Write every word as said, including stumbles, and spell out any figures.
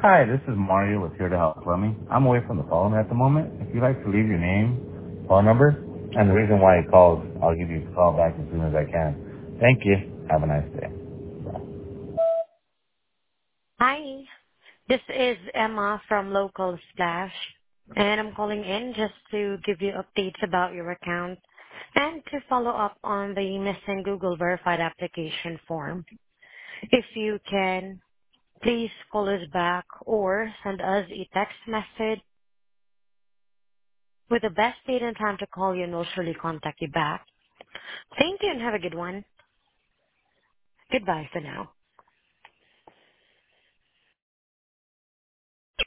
Hi, this is Mario with Here to Help Plumbing. I'm away from the phone at the moment. If you'd like to leave your name, phone number, and the reason why you called, I'll give you a call back as soon as I can. Thank you. Have a nice day. Bye. Hi, this is Emma from Local Splash, and I'm calling in just to give you updates about your account and to follow up on the missing Google Verified application form. If you can, please call us back or send us a text message with the best date and time to call you, and we'll surely contact you back. Thank you and have a good one. Goodbye for now.